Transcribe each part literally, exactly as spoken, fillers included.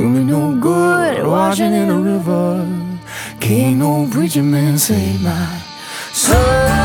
do me no good washing in a river. Can't no preacher man save my soul.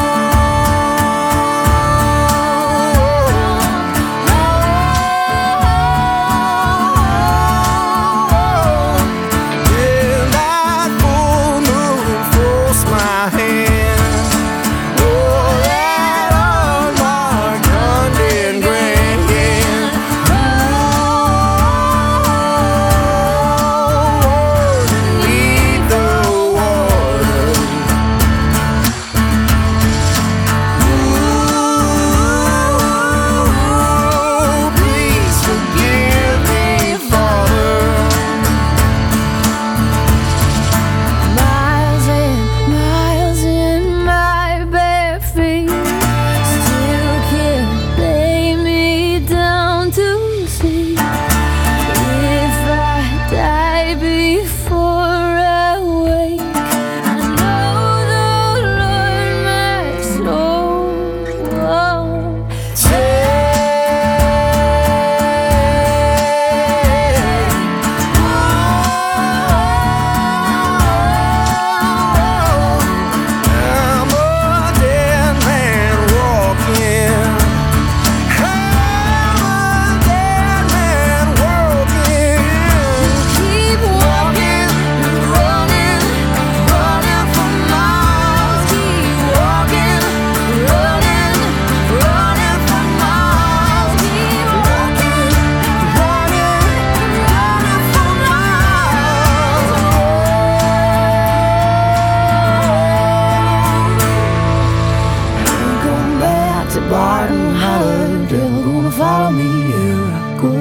Barton Hollow, they're gonna follow me here I go.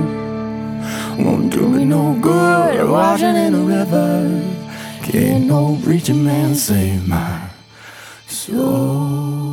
Won't do me no good washing in the river. Can't no preacher man save my soul.